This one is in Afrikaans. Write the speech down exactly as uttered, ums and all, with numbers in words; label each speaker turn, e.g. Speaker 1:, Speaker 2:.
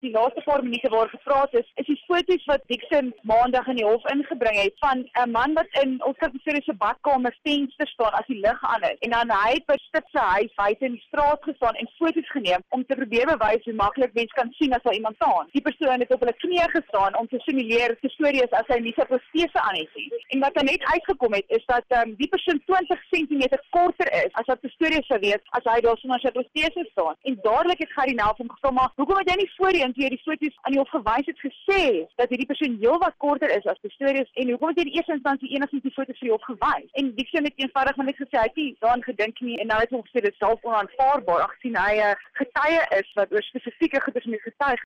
Speaker 1: die laaste paar minute waar gepraat is, is die foto's wat Dixon maandag in die hof ingebring het van 'n man wat in Oscar Pistorius se badkamer venster staan as die lig aan is. En dan hy het by Stip se huis buite in die straat gestaan en foto's geneem om te probeer bewys hoe maklik mens kan sien as daar iemand staan. Die persoon het op hulle knieë gestaan om te simuleer Pistorius as hy nie sy protese aan het nie. En wat er net uitgekom het is dat um, die persoon twintig sentimeter korter is as wat Pistorius sou weet as hy daar sonder sy protese staan. En dadelik het Gary Nel van gevra, maar hoekom het jy nie voorheen toe jy die foto's aan die hof gewys het gesê dat hierdie persoon heel wat korter is as Pistorius en hoekom het jy die eerste instansie enigstens die foto's vir die hof gewys? En Dixon het eenvoudig maar net gesê hy het nie daaraan gedink nie en nou het hy gesê dit is self onaanvaarbaar aangesien hy 'n getuie is wat oor spesifieke goedes moet getuig.